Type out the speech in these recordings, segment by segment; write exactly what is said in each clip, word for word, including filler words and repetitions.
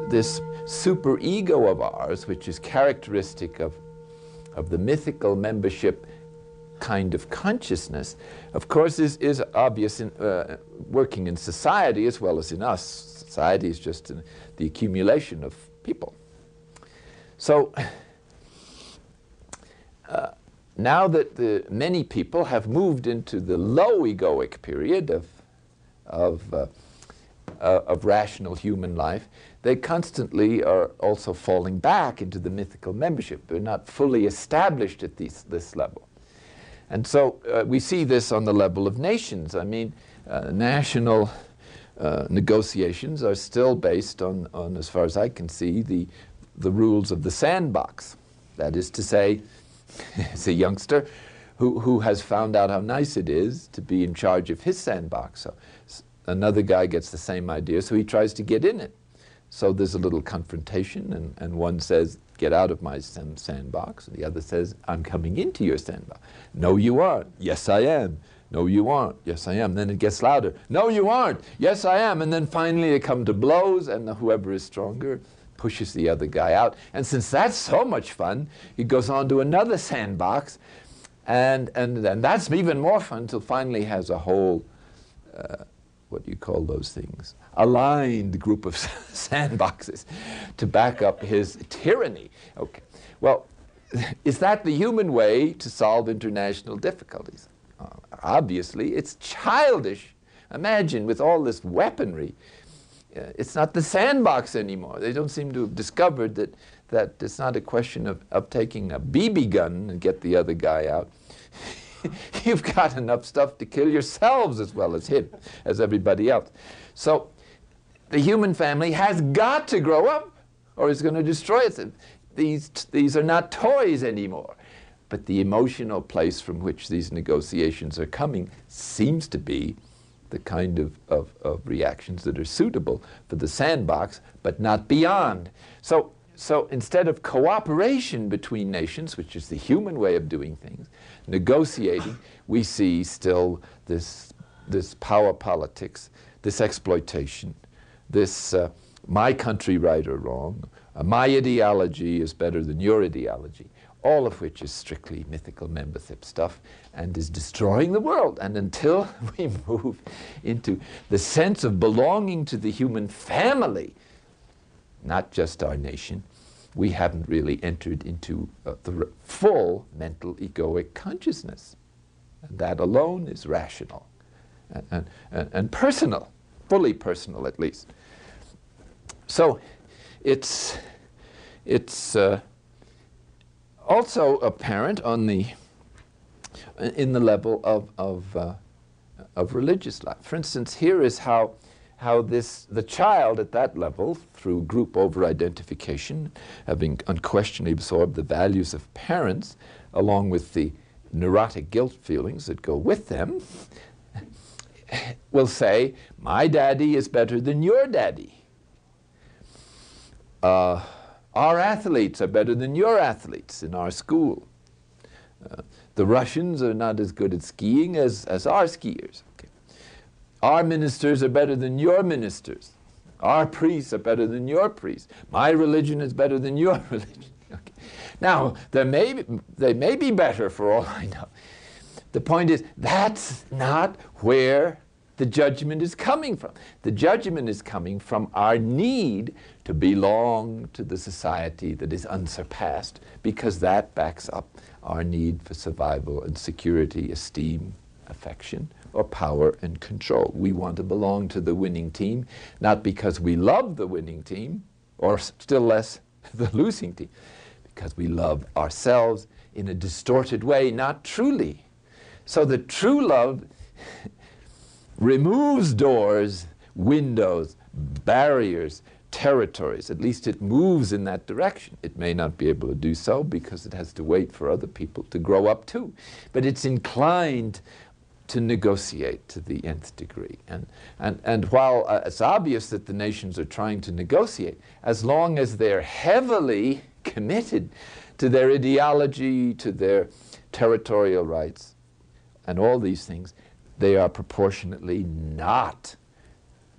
this superego of ours, which is characteristic of, of the mythical membership kind of consciousness, of course, is, is obvious in uh, working in society as well as in us. Society is just an, the accumulation of people. So uh, now that the many people have moved into the low egoic period of, of, uh, uh, of rational human life, they constantly are also falling back into the mythical membership. They're not fully established at these, this level. And so uh, we see this on the level of nations. I mean, uh, national uh, negotiations are still based on, on, as far as I can see, the, the rules of the sandbox. That is to say, it's a youngster who, who has found out how nice it is to be in charge of his sandbox. So another guy gets the same idea, so he tries to get in it. So there's a little confrontation, and, and one says, get out of my sandbox. And the other says, I'm coming into your sandbox. No, you aren't. Yes, I am. No, you aren't. Yes, I am. Then it gets louder. No, you aren't. Yes, I am. And then finally they come to blows, and whoever is stronger pushes the other guy out. And since that's so much fun, he goes on to another sandbox, and, and, and that's even more fun until finally has a whole, uh, what do you call those things? Aligned group of sandboxes to back up his tyranny. Okay. Well, is that the human way to solve international difficulties? Uh, obviously, it's childish. Imagine with all this weaponry, uh, it's not the sandbox anymore. They don't seem to have discovered that, that it's not a question of, of taking a B B gun and get the other guy out. You've got enough stuff to kill yourselves as well as him, as everybody else. So the human family has got to grow up, or it's going to destroy itself. These, these are not toys anymore. But the emotional place from which these negotiations are coming seems to be the kind of, of, of reactions that are suitable for the sandbox, but not beyond. So, so instead of cooperation between nations, which is the human way of doing things, negotiating, we see still this, this power politics, this exploitation, this uh, my country right or wrong, uh, my ideology is better than your ideology, all of which is strictly mythical membership stuff and is destroying the world. And until we move into the sense of belonging to the human family, not just our nation, we haven't really entered into uh, the full mental egoic consciousness. And that alone is rational and, and, and, and personal, fully personal at least. So it's, it's uh, also apparent on the, in the level of, of, uh, of religious life. For instance, here is how, how this, the child at that level, through group over-identification, having unquestionably absorbed the values of parents, along with the neurotic guilt feelings that go with them, will say, my daddy is better than your daddy. Uh, our athletes are better than your athletes in our school. Uh, the Russians are not as good at skiing as, as our skiers. Okay. Our ministers are better than your ministers. Our priests are better than your priests. My religion is better than your religion. Okay. Now, they may, be, they may be better for all I know. The point is, that's not where the judgment is coming from. The judgment is coming from our need to belong to the society that is unsurpassed, because that backs up our need for survival and security, esteem, affection, or power and control. We want to belong to the winning team, not because we love the winning team, or still less the losing team, because we love ourselves in a distorted way, not truly. So the true love removes doors, windows, barriers, territories. At least it moves in that direction. It may not be able to do so because it has to wait for other people to grow up too. But it's inclined to negotiate to the nth degree. And, and, and while uh, it's obvious that the nations are trying to negotiate, as long as they're heavily committed to their ideology, to their territorial rights, and all these things, they are proportionately not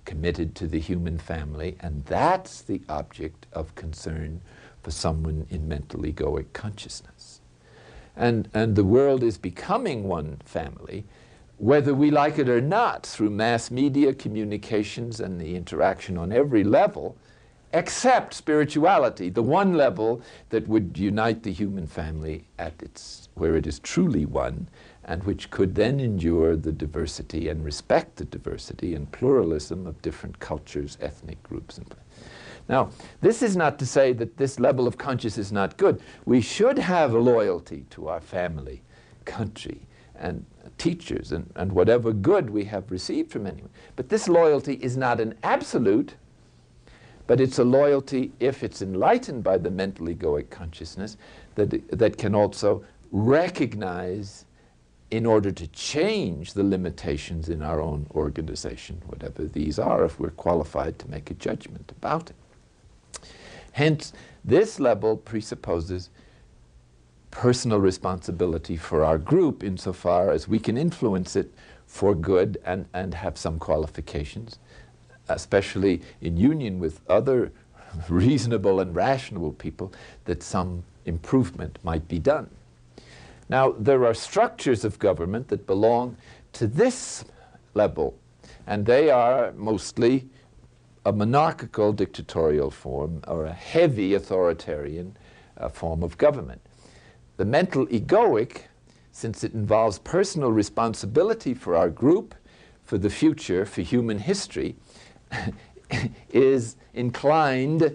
committed to the human family, and that's the object of concern for someone in mental egoic consciousness. And, and the world is becoming one family, whether we like it or not, through mass media communications and the interaction on every level, except spirituality, the one level that would unite the human family at its, where it is truly one, and which could then endure the diversity and respect the diversity and pluralism of different cultures, ethnic groups. And now, this is not to say that this level of consciousness is not good. We should have a loyalty to our family, country, and teachers, and, and whatever good we have received from anyone. But this loyalty is not an absolute, but it's a loyalty, if it's enlightened by the mental egoic consciousness, that, that can also recognize, in order to change the limitations in our own organization, whatever these are, if we're qualified to make a judgment about it. Hence, this level presupposes personal responsibility for our group insofar as we can influence it for good and, and have some qualifications, especially in union with other reasonable and rational people, that some improvement might be done. Now, there are structures of government that belong to this level, and they are mostly a monarchical dictatorial form or a heavy authoritarian uh, form of government. The mental egoic, since it involves personal responsibility for our group, for the future, for human history, is inclined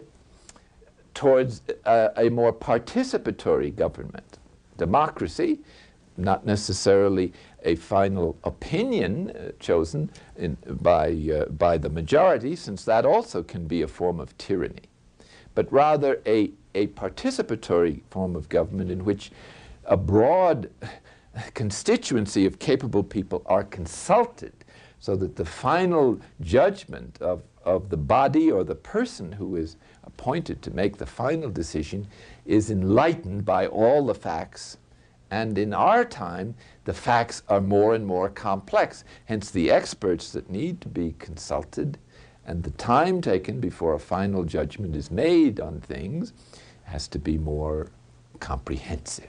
towards a, a more participatory government. Democracy, not necessarily a final opinion uh, chosen in, by, uh, by the majority, since that also can be a form of tyranny, but rather a, a participatory form of government in which a broad constituency of capable people are consulted, so that the final judgment of, of the body or the person who is appointed to make the final decision is enlightened by all the facts. And in our time, the facts are more and more complex. Hence, the experts that need to be consulted and the time taken before a final judgment is made on things has to be more comprehensive.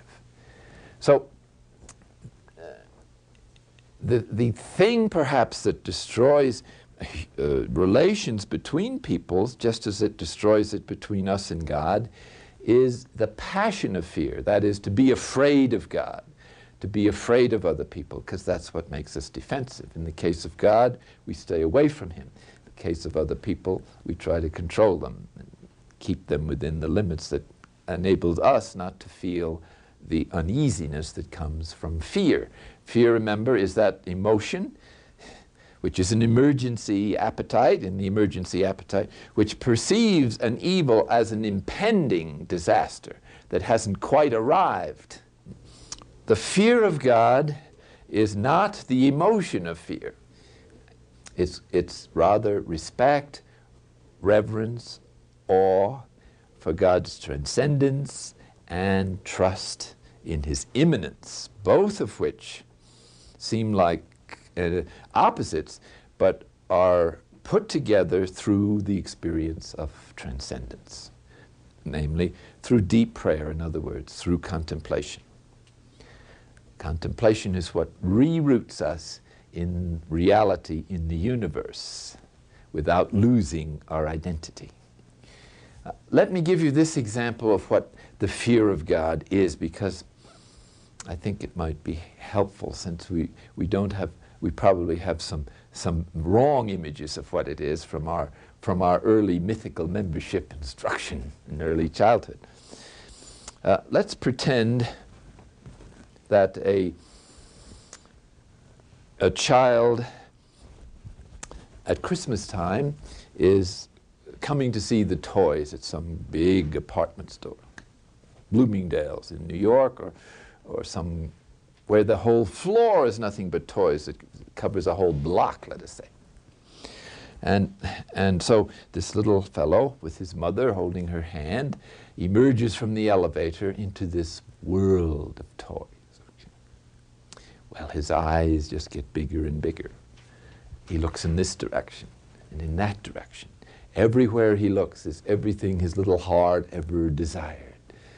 So, uh, the, the thing perhaps that destroys uh, relations between peoples, just as it destroys it between us and God, is the passion of fear. That is, to be afraid of God, to be afraid of other people, because that's what makes us defensive. In the case of God, we stay away from him. In the case of other people, we try to control them and keep them within the limits that enables us not to feel the uneasiness that comes from fear. Fear, remember, is that emotion which is an emergency appetite, in the emergency appetite, which perceives an evil as an impending disaster that hasn't quite arrived. The fear of God is not the emotion of fear. It's, it's rather respect, reverence, awe for God's transcendence, and trust in his immanence, both of which seem like Uh, opposites, but are put together through the experience of transcendence, namely through deep prayer, in other words, through contemplation. Contemplation is what reroots us in reality, in the universe, without losing our identity. Uh, let me give you this example of what the fear of God is, because I think it might be helpful, since we, we don't have we probably have some, some wrong images of what it is from our, from our early mythical membership instruction in early childhood. Uh, let's pretend that a, a child at Christmas time is coming to see the toys at some big apartment store, Bloomingdale's in New York, or, or some where the whole floor is nothing but toys. It covers a whole block, let us say. And, and so this little fellow, with his mother holding her hand, emerges from the elevator into this world of toys. Well, his eyes just get bigger and bigger. He looks in this direction, and in that direction. Everywhere he looks is everything his little heart ever desired.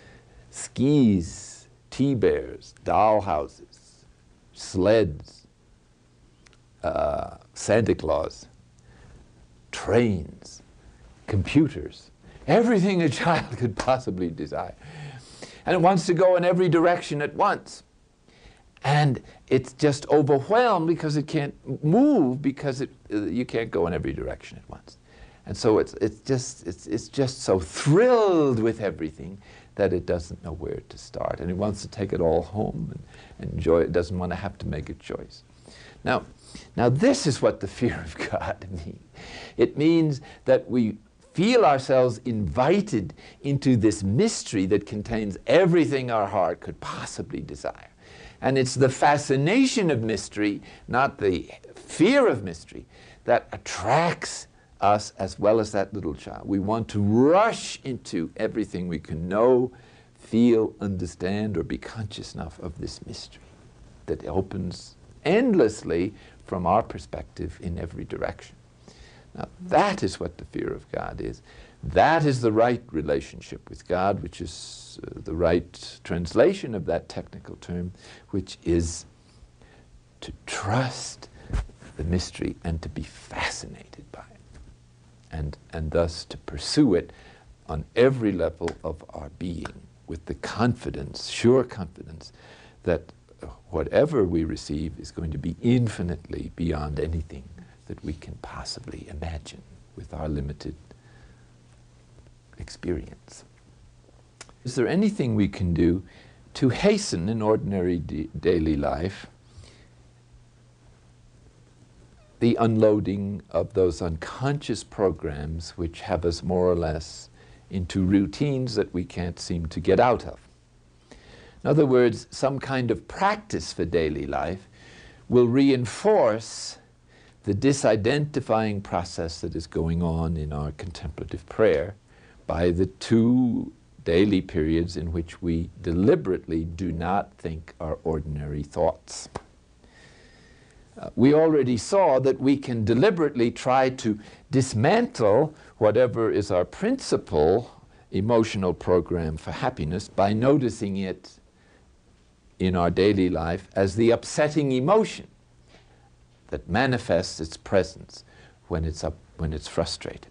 Skis, T-bears, dollhouses, sleds, uh, Santa Claus, trains, computers, everything a child could possibly desire. And it wants to go in every direction at once. And it's just overwhelmed because it can't move, because it, uh, you can't go in every direction at once. And so it's, it's, just, it's, it's just so thrilled with everything that it doesn't know where to start. And it wants to take it all home and enjoy it. It doesn't want to have to make a choice. Now, now this is what the fear of God means. It means that we feel ourselves invited into this mystery that contains everything our heart could possibly desire. And it's the fascination of mystery, not the fear of mystery, that attracts us as well as that little child. We want to rush into everything we can know, feel, understand, or be conscious enough of this mystery that opens endlessly from our perspective in every direction. Now that is what the fear of God is. That is the right relationship with God, which is uh, the right translation of that technical term, which is to trust the mystery and to be fascinated by it, and, and thus to pursue it on every level of our being with the confidence, sure confidence, that whatever we receive is going to be infinitely beyond anything that we can possibly imagine with our limited experience. Is there anything we can do to hasten in ordinary daily life the unloading of those unconscious programs which have us more or less into routines that we can't seem to get out of? In other words, some kind of practice for daily life will reinforce the disidentifying process that is going on in our contemplative prayer by the two daily periods in which we deliberately do not think our ordinary thoughts. Uh, we already saw that we can deliberately try to dismantle whatever is our principal emotional program for happiness by noticing it in our daily life as the upsetting emotion that manifests its presence when it's up, when it's frustrated.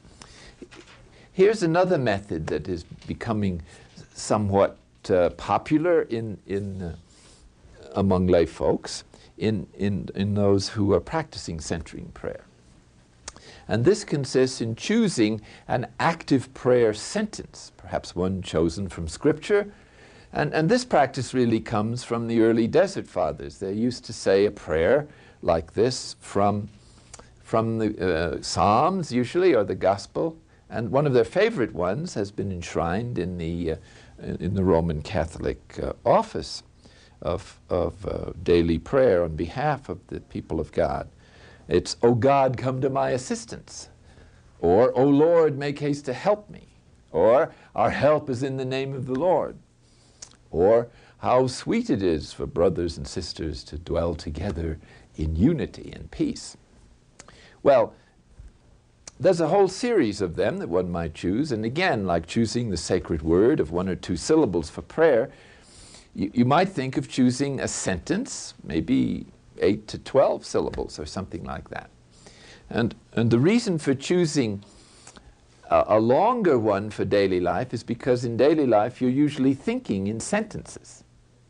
Here's another method that is becoming somewhat uh, popular in, in, uh, among lay folks, in, in, in those who are practicing centering prayer. And this consists in choosing an active prayer sentence, perhaps one chosen from Scripture. And, and this practice really comes from the early Desert Fathers. They used to say a prayer like this from, from the uh, Psalms, usually, or the Gospel. And one of their favorite ones has been enshrined in the, uh, in the Roman Catholic uh, office of, of uh, daily prayer on behalf of the people of God. It's, "O God, come to my assistance," or "O Lord, make haste to help me," or "Our help is in the name of the Lord," or "How sweet it is for brothers and sisters to dwell together in unity and peace." Well, there's a whole series of them that one might choose, and again, like choosing the sacred word of one or two syllables for prayer, you, you might think of choosing a sentence, maybe eight to twelve syllables or something like that. And, and the reason for choosing a, a longer one for daily life is because in daily life you're usually thinking in sentences.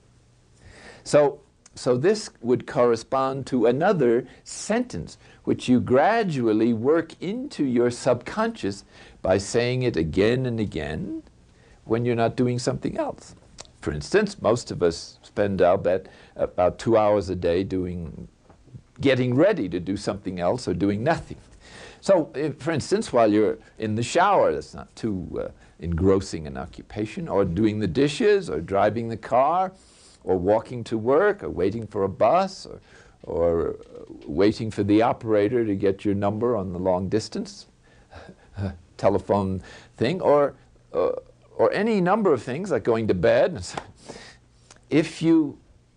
So, so this would correspond to another sentence which you gradually work into your subconscious by saying it again and again when you're not doing something else. For instance, most of us spend, I'll bet, about two hours a day doing, getting ready to do something else or doing nothing. So, if, for instance, while you're in the shower, that's not too uh, engrossing an occupation, or doing the dishes, or driving the car, or walking to work, or waiting for a bus, or, or uh, waiting for the operator to get your number on the long distance telephone thing, or uh, or any number of things like going to bed. If you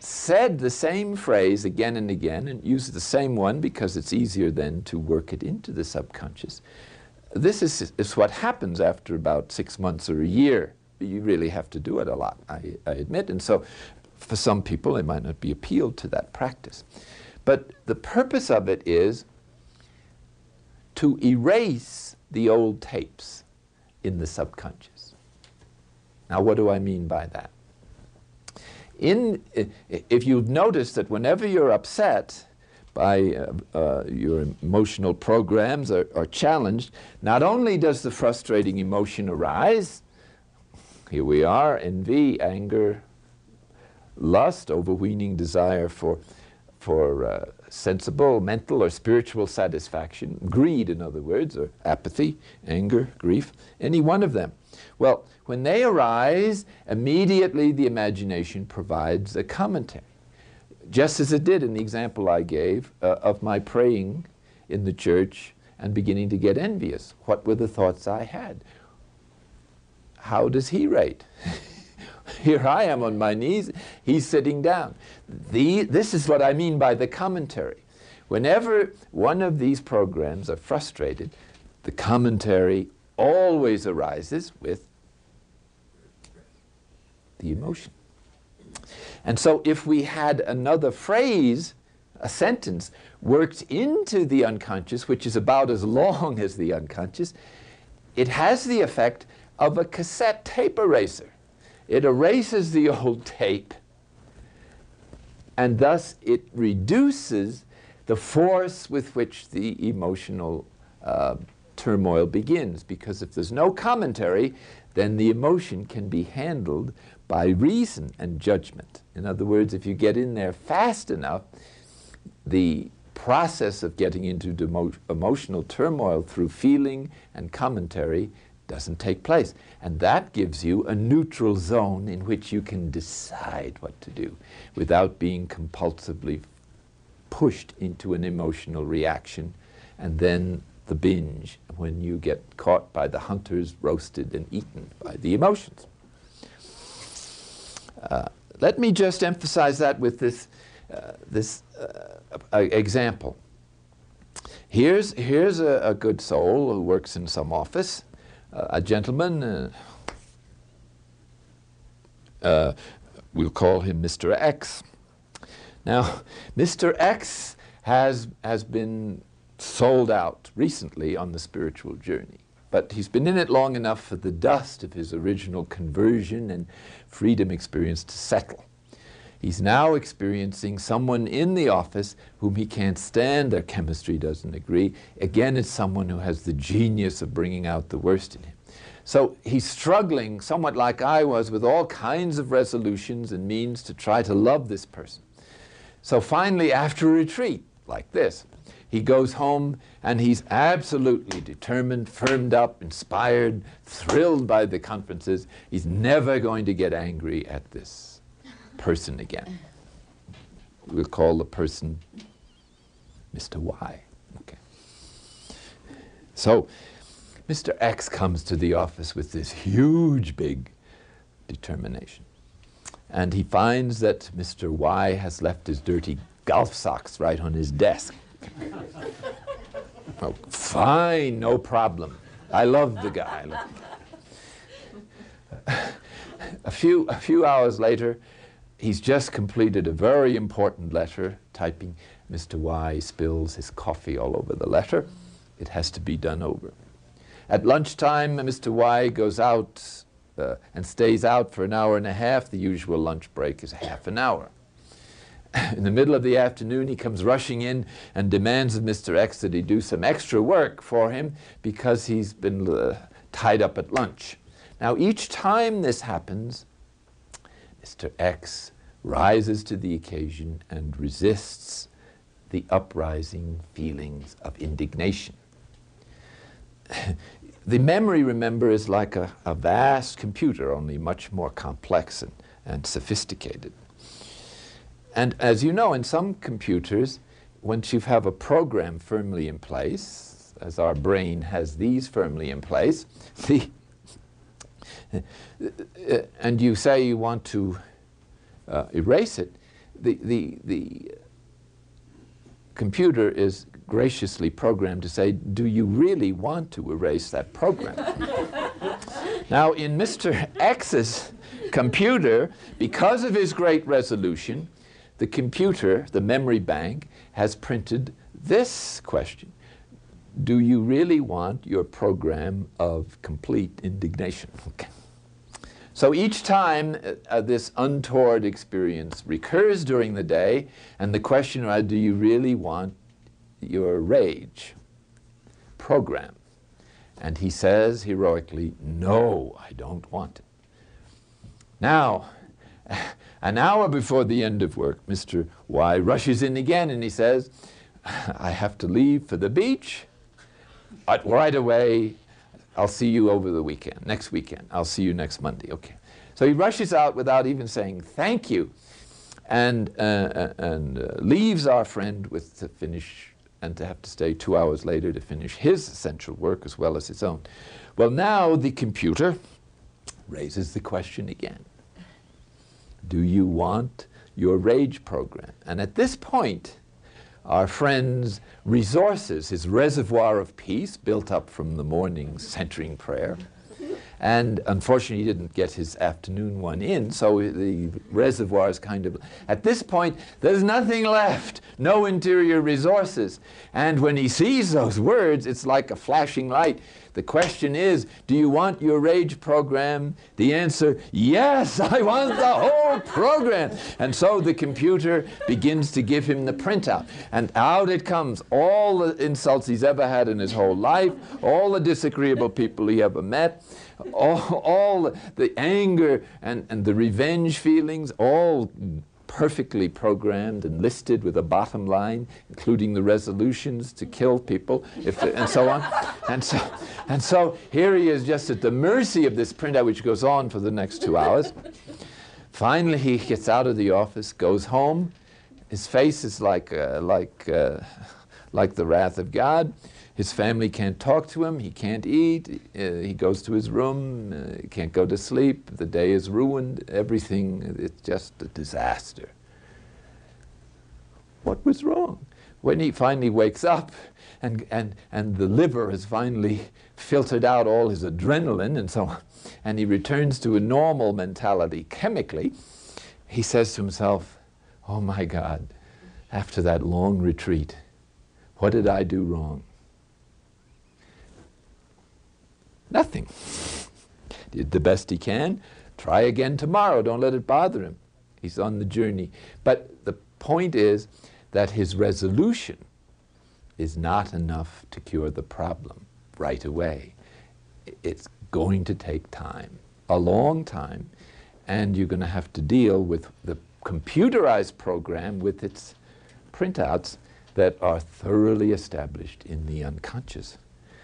said the same phrase again and again and used the same one because it's easier then to work it into the subconscious. This is, is what happens after about six months or a year. You really have to do it a lot, I, I admit. And so for some people, they might not be appealed to that practice. But the purpose of it is to erase the old tapes in the subconscious. Now, what do I mean by that? In, if you've noticed that whenever you're upset by uh, uh, your emotional programs are, are challenged, not only does the frustrating emotion arise, here we are, envy, anger, lust, overweening desire for, for uh, sensible, mental, or spiritual satisfaction, greed, in other words, or apathy, anger, grief, any one of them. Well, when they arise, immediately the imagination provides a commentary, just as it did in the example I gave uh, of my praying in the church and beginning to get envious. What were the thoughts I had? How does he rate? Here I am on my knees, he's sitting down. The, this is what I mean by the commentary. Whenever one of these programs are frustrated, the commentary always arises with the emotion. And so if we had another phrase, a sentence, worked into the unconscious, which is about as long as the unconscious, it has the effect of a cassette tape eraser. It erases the old tape, and thus it reduces the force with which the emotional uh, turmoil begins. Because if there's no commentary, then the emotion can be handled by reason and judgment. In other words, if you get in there fast enough, the process of getting into emo- emotional turmoil through feeling and commentary doesn't take place. And that gives you a neutral zone in which you can decide what to do without being compulsively pushed into an emotional reaction, and then the binge when you get caught by the hunters, roasted and eaten by the emotions. Uh, let me just emphasize that with this, uh, this uh, example. Here's, here's a, a good soul who works in some office, uh, a gentleman, uh, uh, we'll call him Mister X. Now, Mister X has, has been sold out recently on the spiritual journey, but he's been in it long enough for the dust of his original conversion and freedom experience to settle. He's now experiencing someone in the office whom he can't stand, their chemistry doesn't agree. Again, it's someone who has the genius of bringing out the worst in him. So he's struggling, somewhat like I was, with all kinds of resolutions and means to try to love this person. So finally, after a retreat like this, he goes home and he's absolutely determined, firmed up, inspired, thrilled by the conferences. He's never going to get angry at this person again. We'll call the person Mister Y. Okay. So Mister X comes to the office with this huge, big determination. And he finds that Mister Y has left his dirty golf socks right on his desk. Oh, fine, no problem. I love the guy. Love the guy. a, few, a few hours later, he's just completed a very important letter, typing. Mister Y spills his coffee all over the letter. It has to be done over. At lunchtime, Mister Y goes out uh, and stays out for an hour and a half. The usual lunch break is half an hour. In the middle of the afternoon, he comes rushing in and demands of Mister X that he do some extra work for him because he's been uh, tied up at lunch. Now, each time this happens, Mister X rises to the occasion and resists the uprising feelings of indignation. The memory, remember, is like a, a vast computer, only much more complex and, and sophisticated. And as you know, in some computers, once you have a program firmly in place, as our brain has these firmly in place, the, and you say you want to uh, erase it, the, the, the computer is graciously programmed to say, do you really want to erase that program? Now, in Mister X's computer, because of his great resolution, the computer, the memory bank, has printed this question. Do you really want your program of complete indignation? Okay. So each time uh, this untoward experience recurs during the day, and the question is, do you really want your rage program? And he says heroically, no, I don't want it. Now, an hour before the end of work, Mister Y rushes in again and he says, I have to leave for the beach. But right away, I'll see you over the weekend, next weekend. I'll see you next Monday. Okay. So he rushes out without even saying thank you, and, uh, and uh, leaves our friend with to finish and to have to stay two hours later to finish his essential work as well as his own. Well, now the computer raises the question again. Do you want your rage program? And at this point, our friend's resources, his reservoir of peace built up from the morning centering prayer, and unfortunately he didn't get his afternoon one in, so the reservoir is kind of, at this point there's nothing left, no interior resources. And when he sees those words, it's like a flashing light. The question is, do you want your rage program? The answer, yes, I want the whole program. And so the computer begins to give him the printout. And out it comes, all the insults he's ever had in his whole life, all the disagreeable people he ever met, all, all the anger and, and the revenge feelings, all perfectly programmed and listed with a bottom line, including the resolutions to kill people, if and so on. And so, and so here he is just at the mercy of this printout, which goes on for the next two hours. Finally, he gets out of the office, goes home. His face is like, uh, like, uh, like the wrath of God. His family can't talk to him. He can't eat. Uh, he goes to his room. Uh, he can't go to sleep. The day is ruined. Everything, it's just a disaster. What was wrong? When he finally wakes up and, and, and the liver has finally filtered out all his adrenaline and so on, and he returns to a normal mentality chemically, he says to himself, oh my God, after that long retreat, what did I do wrong? Nothing. Did the best he can. Try again tomorrow. Don't let it bother him. He's on the journey. But the point is that his resolution is not enough to cure the problem right away. It's going to take time, a long time, and you're going to have to deal with the computerized program with its printouts that are thoroughly established in the unconscious,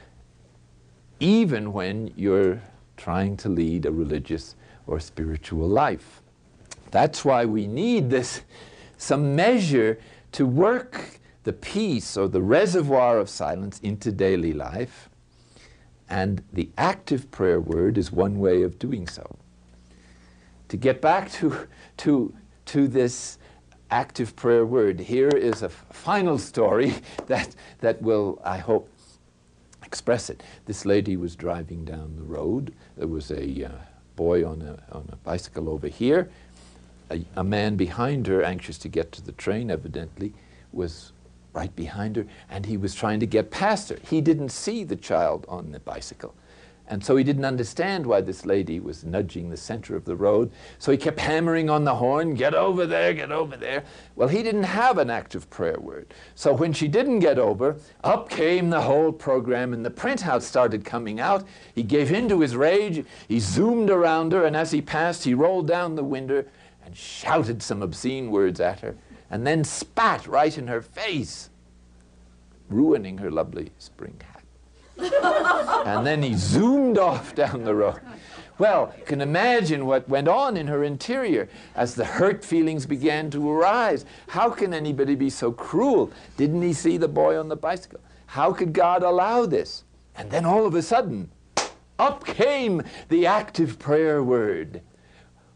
even when you're trying to lead a religious or spiritual life. That's why we need this, some measure to work the peace or the reservoir of silence into daily life, and the active prayer word is one way of doing so. To get back to, to, to this active prayer word, here is a final story that, that will, I hope, express it. This lady was driving down the road. There was a uh, boy on a, on a bicycle over here. A, a man behind her, anxious to get to the train, evidently, was right behind her, and he was trying to get past her. He didn't see the child on the bicycle, and so he didn't understand why this lady was nudging the center of the road, so he kept hammering on the horn, get over there, get over there. Well, he didn't have an active prayer word, so when she didn't get over, up came the whole program, and the printout started coming out. He gave in to his rage, he zoomed around her, and as he passed, he rolled down the window and shouted some obscene words at her, and then spat right in her face, ruining her lovely spring hat. And then he zoomed off down the road. Well, you can imagine what went on in her interior as the hurt feelings began to arise. How can anybody be so cruel? Didn't he see the boy on the bicycle? How could God allow this? And then all of a sudden, up came the active prayer word.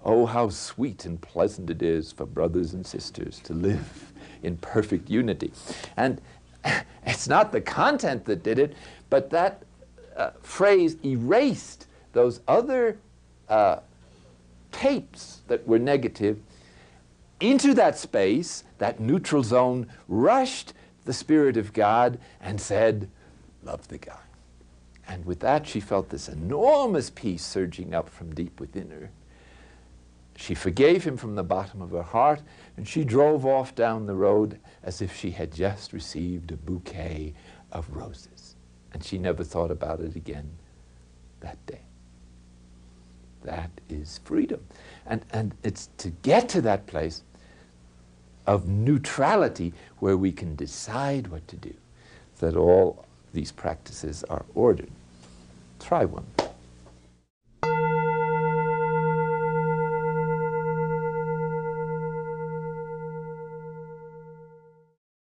Oh, how sweet and pleasant it is for brothers and sisters to live in perfect unity. And it's not the content that did it, but that uh, phrase erased those other uh, tapes that were negative. Into that space, that neutral zone, rushed the Spirit of God and said, love the guy. And with that, she felt this enormous peace surging up from deep within her. She forgave him from the bottom of her heart, and she drove off down the road as if she had just received a bouquet of roses. And she never thought about it again that day. That is freedom. And, and it's to get to that place of neutrality where we can decide what to do, that all these practices are ordered. Try one.